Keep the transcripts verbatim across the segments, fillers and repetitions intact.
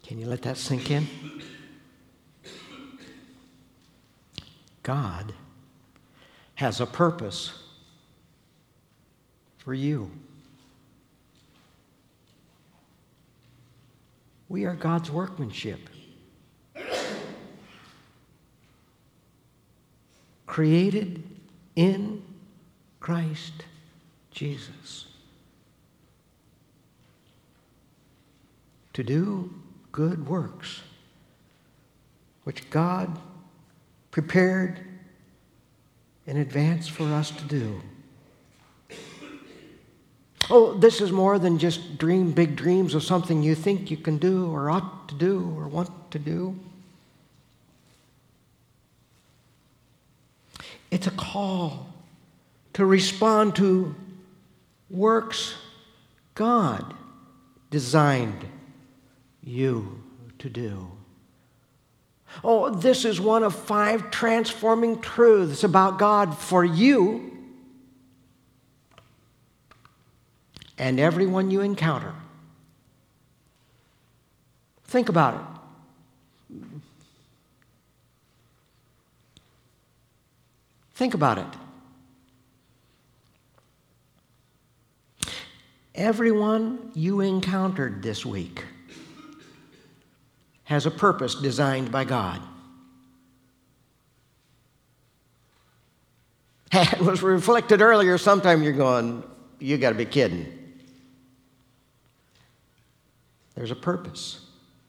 Can you let that sink in? God has a purpose for you. We are God's workmanship, created in Christ Jesus to do good works, which God prepared in advance for us to do. Oh, this is more than just dream big dreams of something you think you can do or ought to do or want to do. It's a call to respond to works God designed you to do. Oh, this is one of five transforming truths about God for you and everyone you encounter. Think about it. Think about it. Everyone you encountered this week has a purpose designed by God. It was reflected earlier. Sometime you're going, you got to be kidding. There's a purpose.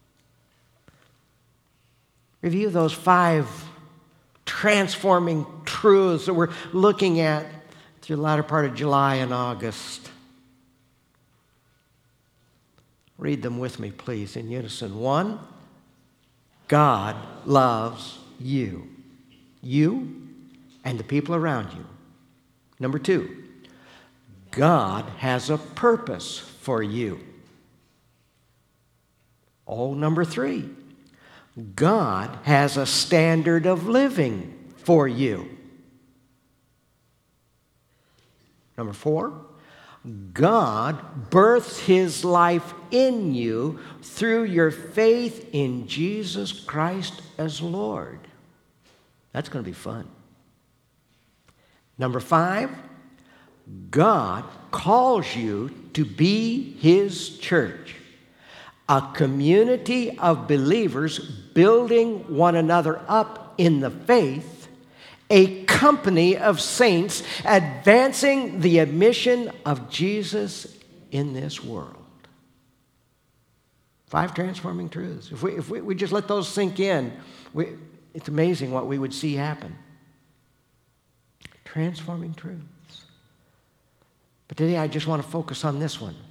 Review those five transforming truths that we're looking at through the latter part of July and August. Read them with me, please, in unison. One, God loves you. You and the people around you. Number two, God has a purpose for you. Oh, number three, God has a standard of living for you. Number four, God births His life in you through your faith in Jesus Christ as Lord. That's going to be fun. Number five, God calls you to be His church, a community of believers building one another up in the faith, a company of saints advancing the mission of Jesus in this world. Five transforming truths. If we, if we, we just let those sink in, we, it's amazing what we would see happen. Transforming truths. But today I just want to focus on this one.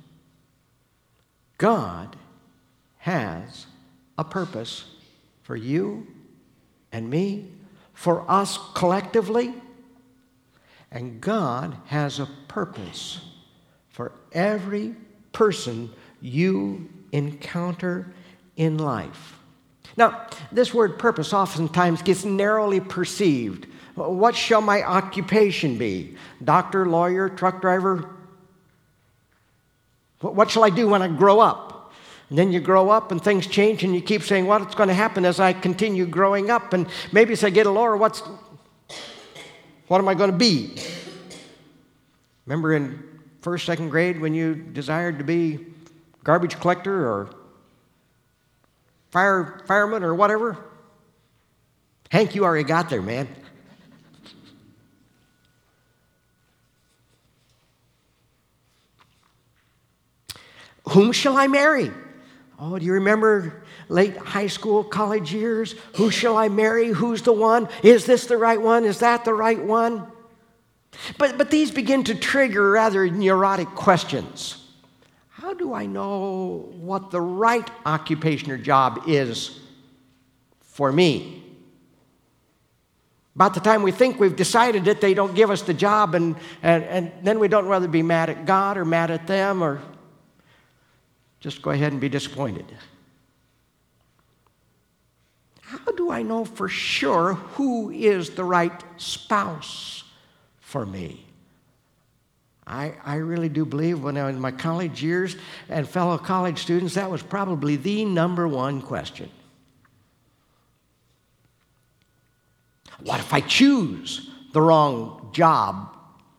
God has a purpose for you and me, for us collectively, and God has a purpose for every person you encounter in life. Now, this word purpose oftentimes gets narrowly perceived. What shall my occupation be? Doctor, lawyer, truck driver? What shall I do when I grow up? And then you grow up and things change and you keep saying, what's going to happen as I continue growing up? And maybe as I get older, what's, what am I going to be? Remember in first, second grade when you desired to be garbage collector or fire fireman or whatever? Hank, you already got there, man. Whom shall I marry? Oh, do you remember late high school, college years? Who shall I marry? Who's the one? Is this the right one? Is that the right one? But, but these begin to trigger rather neurotic questions. How do I know what the right occupation or job is for me? About the time we think we've decided it, they don't give us the job, and, and, and then we don't know whether to be mad at God or mad at them or just go ahead and be disappointed. How do I know for sure who is the right spouse for me? I, I really do believe when I was in my college years and fellow college students, that was probably the number one question. What if I choose the wrong job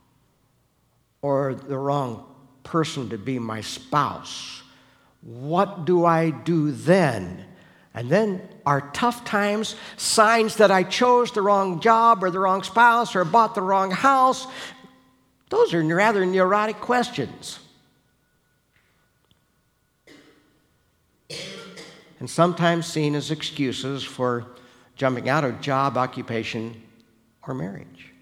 or the wrong person to be my spouse? What do I do then? And then are tough times signs that I chose the wrong job or the wrong spouse or bought the wrong house? Those are rather neurotic questions. And sometimes seen as excuses for jumping out of job, occupation, or marriage.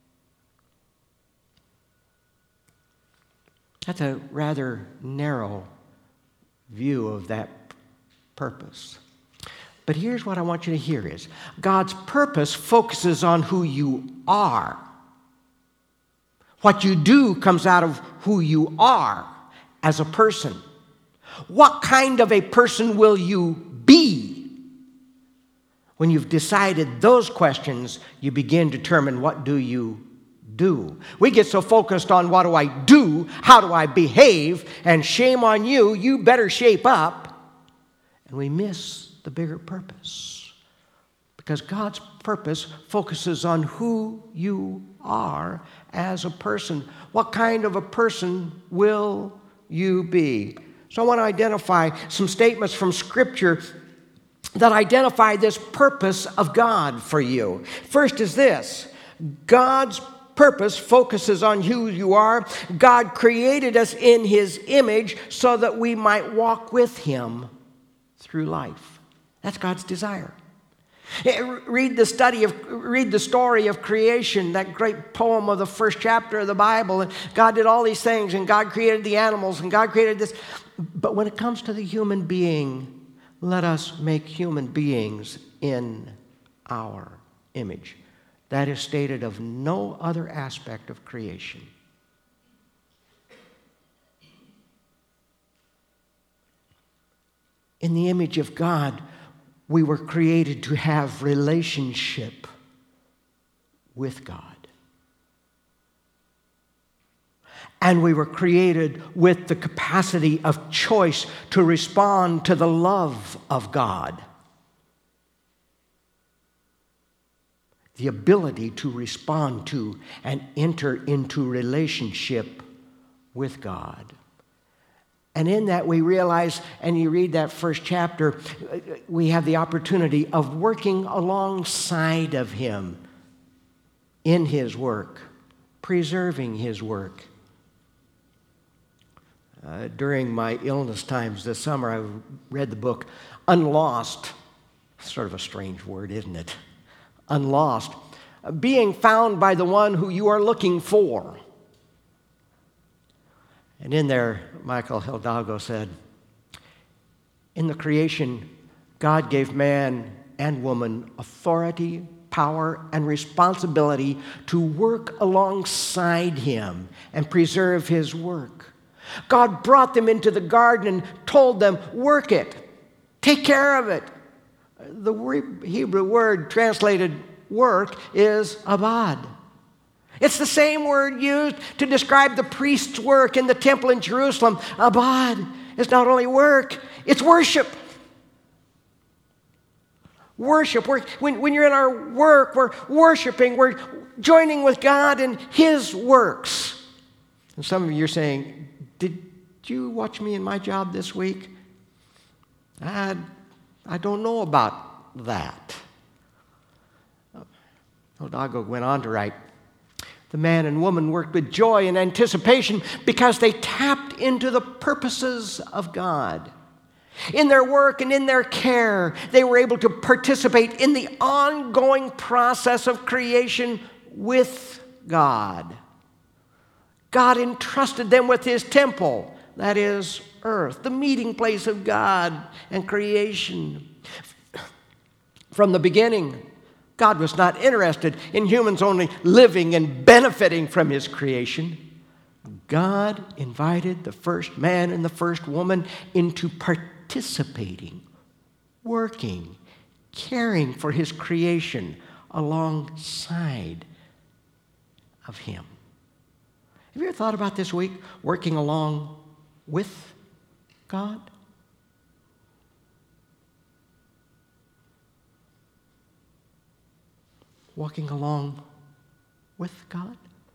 That's a rather narrow view of that purpose. But here's what I want you to hear is, God's purpose focuses on who you are. What you do comes out of who you are as a person. What kind of a person will you be? When you've decided those questions, you begin to determine what do you do. We get so focused on what do I do, how do I behave, and shame on you, you better shape up. And we miss the bigger purpose. Because God's purpose focuses on who you are as a person. What kind of a person will you be? So I want to identify some statements from Scripture that identify this purpose of God for you. First is this: God's purpose focuses on who you are. God created us in His image so that we might walk with Him through life. That's God's desire. Read the study of, read the story of creation, that great poem of the first chapter of the Bible. And God did all these things, and God created the animals, and God created this. But when it comes to the human being, let us make human beings in our image. That is stated of no other aspect of creation. In the image of God, we were created to have relationship with God. And we were created with the capacity of choice to respond to the love of God. The ability to respond to and enter into relationship with God. And in that we realize, and you read that first chapter, we have the opportunity of working alongside of Him in His work, preserving His work. Uh, during my illness times this summer, I read the book Unlost. Sort of a strange word, isn't it? Unlost. Being found by the one who you are looking for. And in there, Michael Hidalgo said, in the creation, God gave man and woman authority, power, and responsibility to work alongside Him and preserve His work. God brought them into the garden and told them, work it, take care of it. The Hebrew word translated work is abad. It's the same word used to describe the priest's work in the temple in Jerusalem. Abad is not only work, it's worship. Worship. We're, when, when you're in our work, we're worshiping. We're joining with God in His works. And some of you are saying, did you watch me in my job this week? I, I don't know about that. Hidalgo went on to write, the man and woman worked with joy and anticipation because they tapped into the purposes of God. In their work and in their care, they were able to participate in the ongoing process of creation with God. God entrusted them with His temple, that is, earth, the meeting place of God and creation. From the beginning, God was not interested in humans only living and benefiting from His creation. God invited the first man and the first woman into participating, working, caring for His creation alongside of Him. Have you ever thought about this week, working along with God? Walking along with God?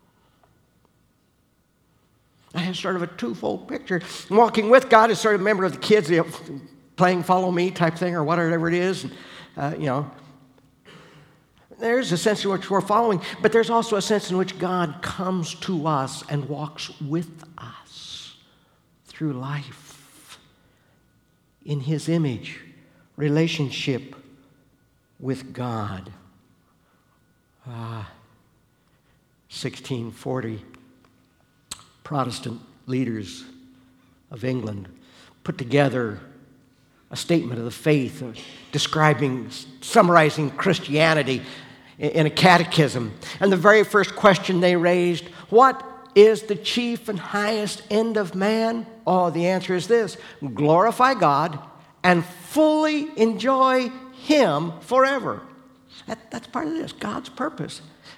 I have sort of a twofold picture. Walking with God is sort of a member of the kids, you know, playing follow me type thing or whatever it is. Uh, you know, there's a sense in which we're following, but there's also a sense in which God comes to us and walks with us through life in His image, relationship with God. Ah, sixteen forty, Protestant leaders of England put together a statement of the faith, uh, describing, summarizing Christianity in, in a catechism. And the very first question they raised, what is the chief and highest end of man? Oh, the answer is this: glorify God and fully enjoy Him forever. That, that's part of this, God's purpose.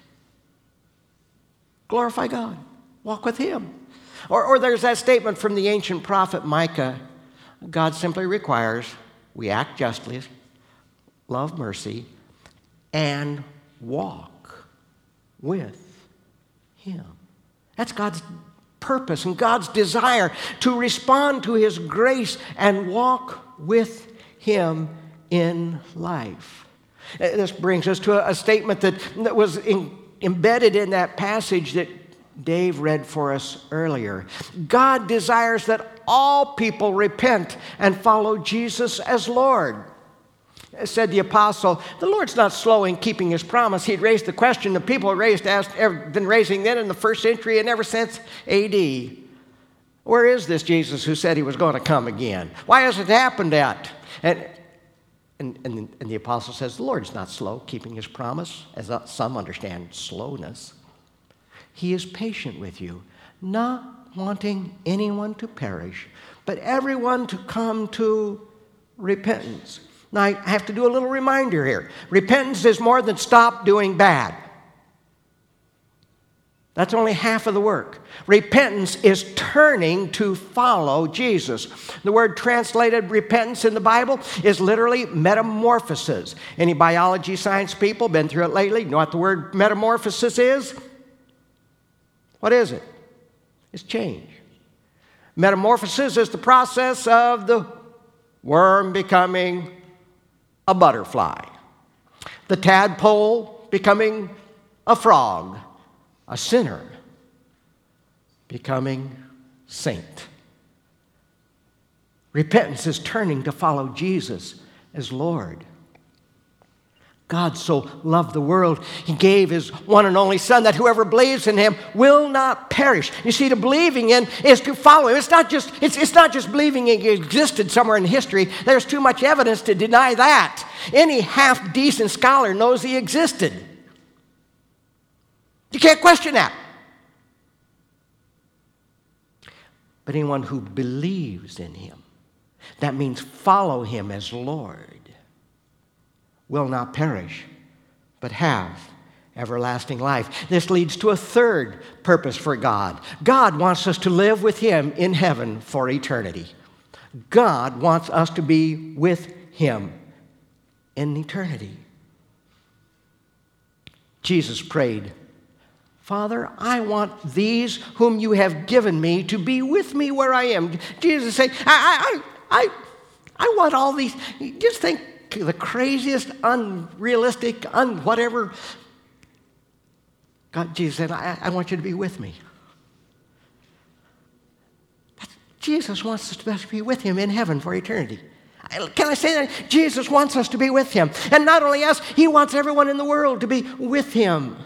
Glorify God. Walk with Him. Or, or there's that statement from the ancient prophet Micah. God simply requires we act justly, love mercy, and walk with Him. That's God's purpose and God's desire, to respond to His grace and walk with Him in life. This brings us to a, a statement that, that was in, embedded in that passage that Dave read for us earlier. God desires that all people repent and follow Jesus as Lord. Said the apostle, the Lord's not slow in keeping His promise. He'd raised the question the people had raised, asked, been raising then in the first century and ever since A D. Where is this Jesus who said He was going to come again? Why hasn't it happened yet? And And, and, and the apostle says, the Lord's not slow keeping His promise, as some understand slowness. He is patient with you, not wanting anyone to perish, but everyone to come to repentance. Now, I have to do a little reminder here. Repentance is more than stop doing bad. That's only half of the work. Repentance is turning to follow Jesus. The word translated repentance in the Bible is literally metamorphosis. Any biology science people been through it lately? Know what the word metamorphosis is? What is it? It's change. Metamorphosis is the process of the worm becoming a butterfly, the tadpole becoming a frog, a sinner becoming saint. Repentance is turning to follow Jesus as Lord. God so loved the world, He gave His one and only Son, that whoever believes in Him will not perish. You see, to believing in is to follow Him. It's not just, it's, it's not just believing He existed somewhere in history. There's too much evidence to deny that. Any half-decent scholar knows He existed. You can't question that. But anyone who believes in Him, that means follow Him as Lord, will not perish, but have everlasting life. This leads to a third purpose for God. God wants us to live with Him in heaven for eternity. God wants us to be with Him in eternity. Jesus prayed, Father, I want these whom you have given me to be with me where I am. Jesus said, I, I, I, I want all these. Just think the craziest, unrealistic, un whatever. God, Jesus said, I, I want you to be with me. Jesus wants us to be with Him in heaven for eternity. Can I say that? Jesus wants us to be with Him. And not only us, He wants everyone in the world to be with Him.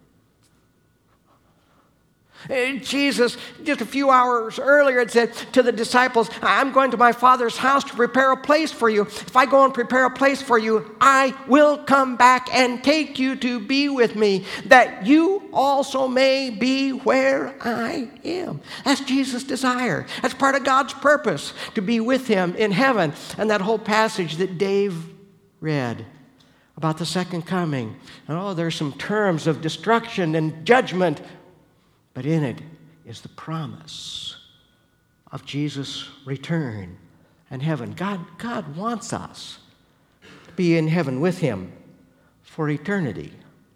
Jesus, just a few hours earlier, had said to the disciples, I'm going to my Father's house to prepare a place for you. If I go and prepare a place for you, I will come back and take you to be with me, that you also may be where I am. That's Jesus' desire. That's part of God's purpose, to be with Him in heaven. And that whole passage that Dave read about the second coming. And oh, there's some terms of destruction and judgment. But in it, is the promise of Jesus' return and heaven. God, God wants us to be in heaven with him for eternity.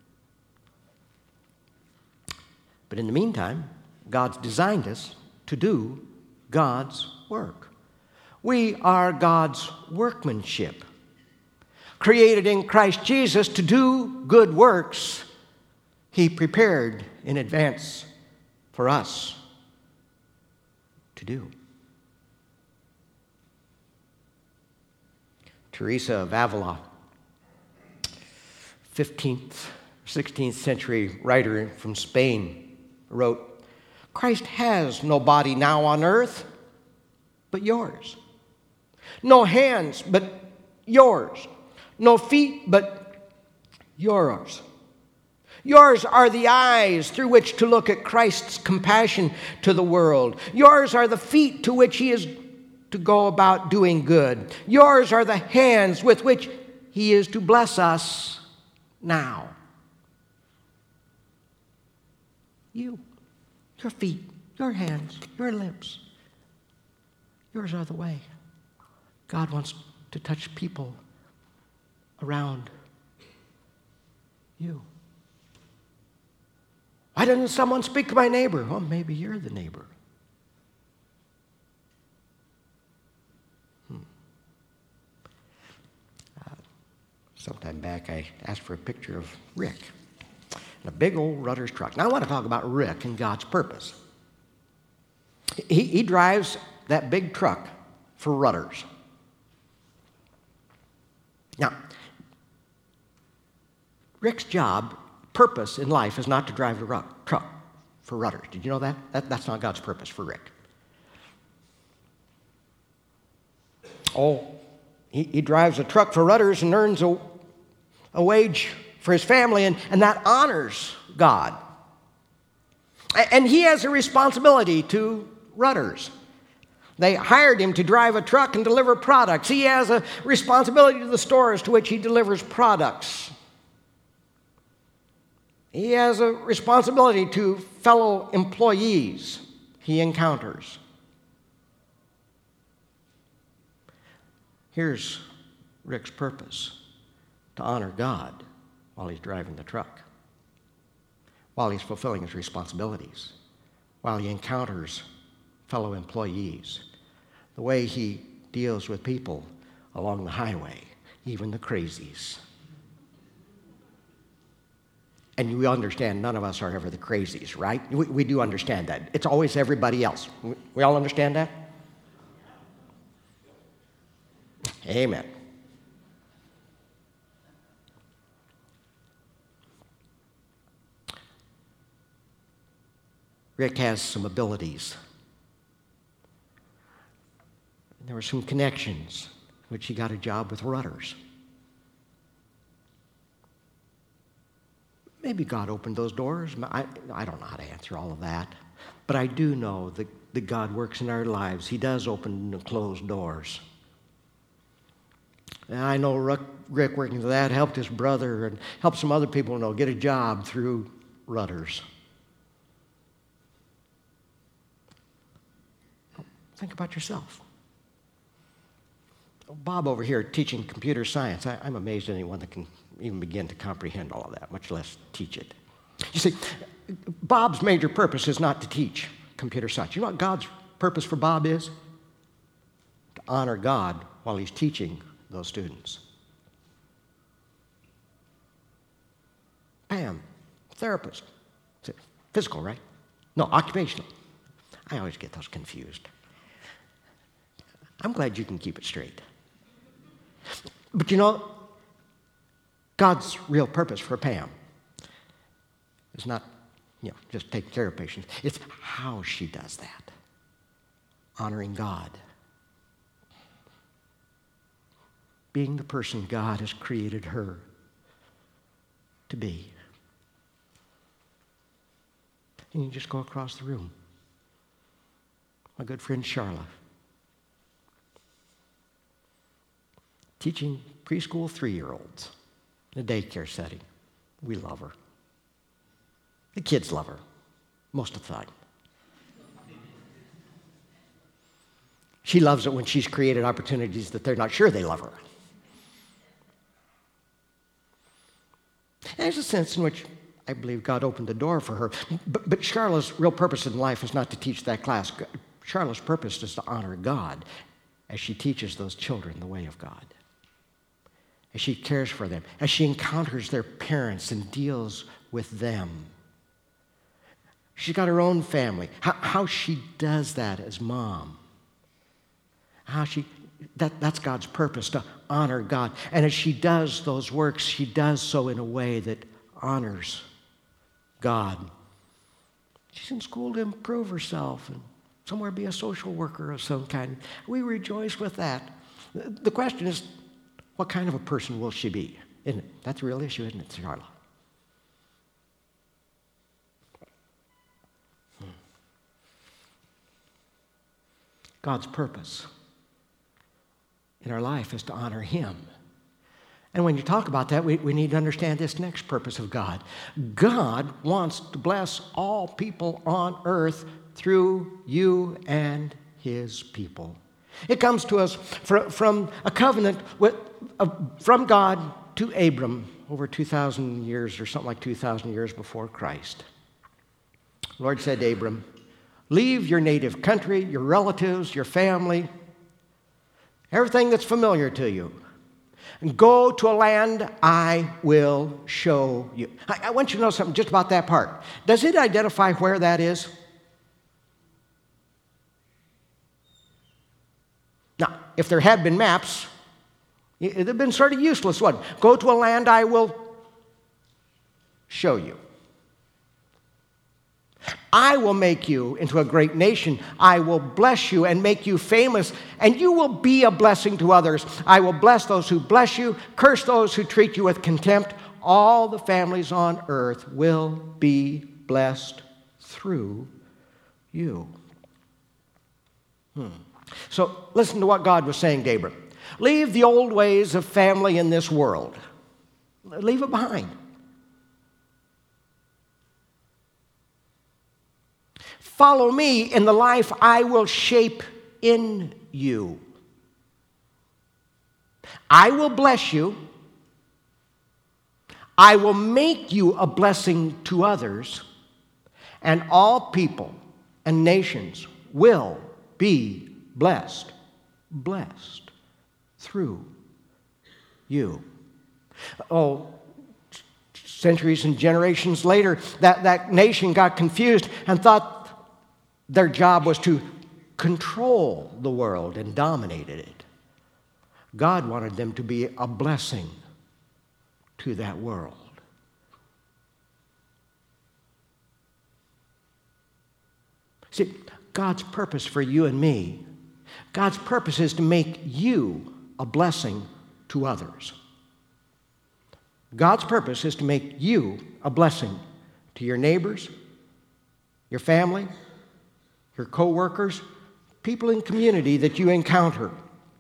But in the meantime, God's designed us to do God's work. We are God's workmanship, created in Christ Jesus to do good works he prepared in advance for us to do. Teresa of Avila, fifteenth, sixteenth century writer from Spain, wrote, "Christ has no body now on earth but yours. No hands but yours. No feet but yours. Yours are the eyes through which to look at Christ's compassion to the world. Yours are the feet to which he is to go about doing good. Yours are the hands with which he is to bless us now." You, your feet, your hands, your lips, yours are the way. God wants to touch people around you. Why doesn't someone speak to my neighbor? Well, maybe you're the neighbor. Hmm. Uh, sometime back, I asked for a picture of Rick in a big old Rutter's truck. Now, I want to talk about Rick and God's purpose. He, he drives that big truck for Rutter's. Now, Rick's job, purpose in life is not to drive the truck for Rutter's. Did you know that? that? That's not God's purpose for Rick. Oh, he, he drives a truck for Rutter's and earns a, a wage for his family, and, and that honors God. And he has a responsibility to Rutter's. They hired him to drive a truck and deliver products. He has a responsibility to the stores to which he delivers products. He has a responsibility to fellow employees he encounters. Here's Rick's purpose: to honor God while he's driving the truck, while he's fulfilling his responsibilities, while he encounters fellow employees, the way he deals with people along the highway, even the crazies. And we understand none of us are ever the crazies, right? We, we do understand that. It's always everybody else. We, we all understand that? Amen. Rick has some abilities. There were some connections, which he got a job with Rutter's. Maybe God opened those doors. I, I don't know how to answer all of that. But I do know that, that God works in our lives. He does open and close doors. And I know Rick, Rick working for that, helped his brother and helped some other people you know, get a job through Rutter's. Think about yourself. Bob over here teaching computer science. I, I'm amazed at anyone that can even begin to comprehend all of that, much less teach it. You see, Bob's major purpose is not to teach computer science. You know what God's purpose for Bob is? To honor God while he's teaching those students. Pam, therapist. Physical, right? No, occupational. I always get those confused. I'm glad you can keep it straight. But you know, God's real purpose for Pam is not, you know, just take care of patients. It's how she does that. Honoring God. Being the person God has created her to be. And you just go across the room. My good friend Charla. Teaching preschool three-year-olds in a daycare setting. We love her. The kids love her most of the time. She loves it when she's created opportunities that they're not sure they love her. And there's a sense in which I believe God opened the door for her. But, but Charlotte's real purpose in life is not to teach that class. Charlotte's purpose is to honor God as she teaches those children the way of God, as she cares for them, as she encounters their parents and deals with them. She's got her own family. How, how she does that as mom. How she, that, that's God's purpose, to honor God. And as she does those works, she does so in a way that honors God. She's in school to improve herself and somewhere be a social worker of some kind. We rejoice with that. The question is, what kind of a person will she be? Isn't it? That's the real issue, isn't it, Charlotte? Hmm. God's purpose in our life is to honor Him. And when you talk about that, we, we need to understand this next purpose of God. God wants to bless all people on earth through you and His people. It comes to us fr- from a covenant with, uh, from God to Abram over two thousand years or something like two thousand years before Christ. The Lord said to Abram, leave your native country, your relatives, your family, everything that's familiar to you, and go to a land I will show you. I, I want you to know something just about that part. Does it identify where that is? Now, if there had been maps, it would have been sort of useless, wouldn't it? Go to a land I will show you. I will make you into a great nation. I will bless you and make you famous, and you will be a blessing to others. I will bless those who bless you, curse those who treat you with contempt. All the families on earth will be blessed through you. Hmm. So listen to what God was saying to Abram. Leave the old ways of family in this world. Leave it behind. Follow me in the life I will shape in you. I will bless you. I will make you a blessing to others, and all people and nations will be blessed, blessed through you. Oh, centuries and generations later, that, that nation got confused and thought their job was to control the world and dominated it. God wanted them to be a blessing to that world. See, God's purpose for you and me, God's purpose is to make you a blessing to others. God's purpose is to make you a blessing to your neighbors, your family, your co-workers, people in community that you encounter.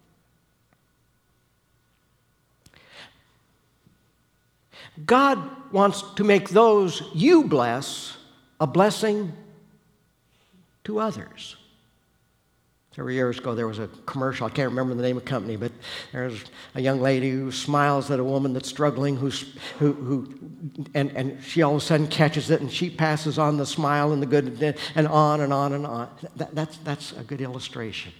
God wants to make those you bless a blessing to others. Several years ago, there was a commercial. I can't remember the name of the company, but there's a young lady who smiles at a woman that's struggling, who's, who, who, and, and she all of a sudden catches it, and she passes on the smile and the good, and on and on and on. That, that's, that's a good illustration.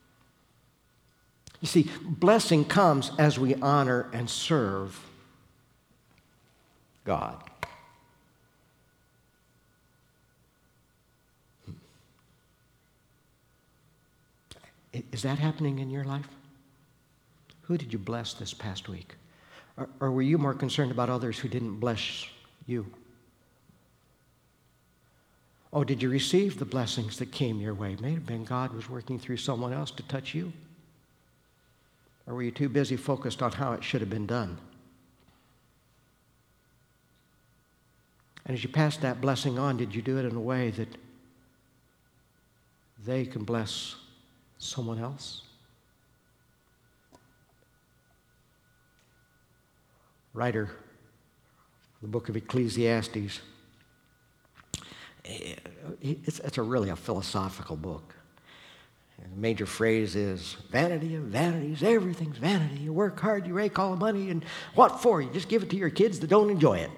You see, blessing comes as we honor and serve God. Is that happening in your life? Who did you bless this past week? Or, or were you more concerned about others who didn't bless you? Oh, did you receive the blessings that came your way? It may have been God was working through someone else to touch you. Or were you too busy focused on how it should have been done? And as you passed that blessing on, did you do it in a way that they can bless someone else? Writer of the book of Ecclesiastes. It's, it's a really a philosophical book. The major phrase is vanity of vanities. Everything's vanity. You work hard, you rake all the money, and what for? You just give it to your kids that don't enjoy it.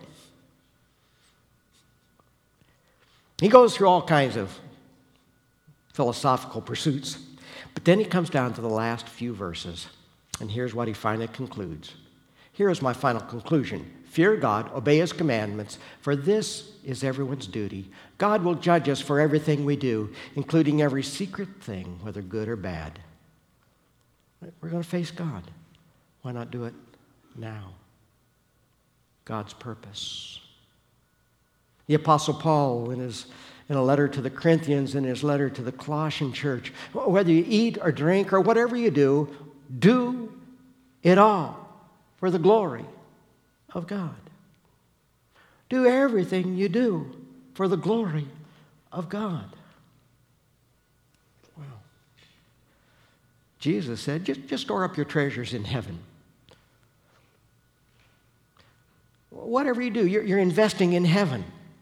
He goes through all kinds of philosophical pursuits, but then he comes down to the last few verses, and here's what he finally concludes. Here is my final conclusion. Fear God, obey His commandments, for this is everyone's duty. God will judge us for everything we do, including every secret thing, whether good or bad. We're going to face God. Why not do it now? God's purpose. The Apostle Paul, in his in a letter to the Corinthians, in his letter to the Colossian church, whether you eat or drink or whatever you do, do it all for the glory of God. Do everything you do for the glory of God. Well, Jesus said, just, just store up your treasures in heaven. Whatever you do, you're, you're investing in heaven.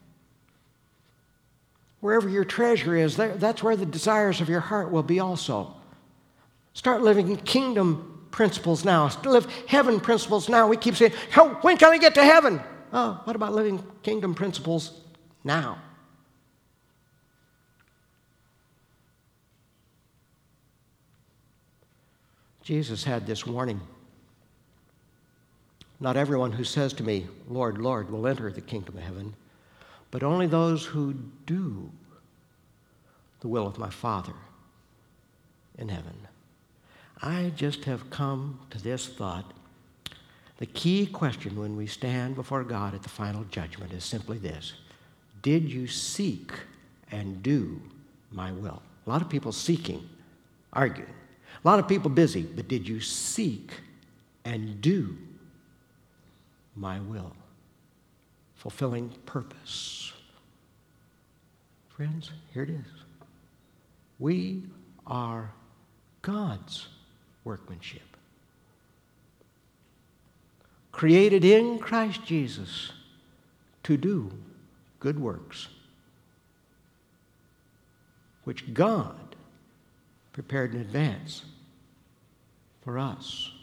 Wherever your treasure is, that's where the desires of your heart will be also. Start living in kingdom principles now. Live heaven principles now. We keep saying, oh, when can I get to heaven? Oh, what about living kingdom principles now? Jesus had this warning. Not everyone who says to me, Lord, Lord, will enter the kingdom of heaven, but only those who do the will of my Father in heaven. I just have come to this thought. The key question when we stand before God at the final judgment is simply this. Did you seek and do my will? A lot of people seeking, arguing. A lot of people busy, but did you seek and do my will? Fulfilling purpose. Friends, here it is. We are God's workmanship. Created in Christ Jesus to do good works, which God prepared in advance for us